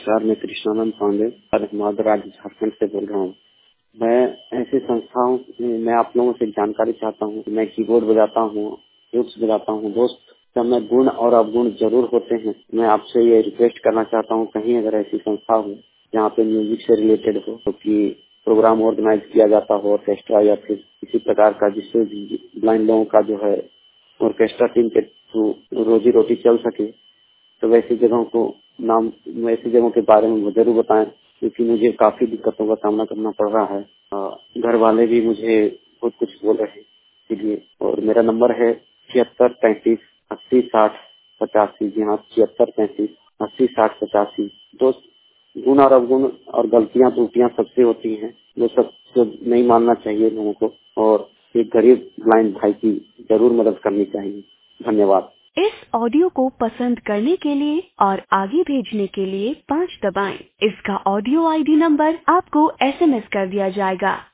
नमस्कार, मैं कृष्णानंद पांडे अहमदाबाद राज्य झारखंड से बोल रहा हूँ। मैं ऐसी संस्थाओं मैं आप लोगों से जानकारी चाहता हूँ। मैं कीबोर्ड बजाता हूँ, फ्लूट्स बजाता हूँ। दोस्त, जब मैं गुण और अवगुण जरूर होते हैं। मैं आपसे ये रिक्वेस्ट करना चाहता हूँ, कहीं अगर ऐसी संस्था हो जहाँ पे म्यूजिक से रिलेटेड हो, तो कि प्रोग्राम ऑर्गेनाइज किया जाता हो, ऑर्केस्ट्रा या फिर किसी प्रकार का, जिससे ब्लाइंड लोगों का जो है ऑर्केस्ट्रा टीम के थ्रू रोजी रोटी चल सके, तो वैसी जगहों के बारे में मुझे जरूर बताएं, क्योंकि मुझे काफी दिक्कतों का सामना करना पड़ रहा है। घर वाले भी मुझे बहुत कुछ बोल रहे हैं इसलिए। और मेरा नंबर है 7635806085। जी हाँ, 7635806085। दोस्त, गुण और अवगुण और गलतियां त्रुटियां सबसे होती हैं, वो सब नहीं मानना चाहिए लोगों को, और एक गरीब ब्लाइंड भाई की जरूर मदद करनी चाहिए। धन्यवाद। इस ऑडियो को पसंद करने के लिए और आगे भेजने के लिए 5 दबाएं। इसका ऑडियो आईडी नंबर आपको SMS कर दिया जाएगा।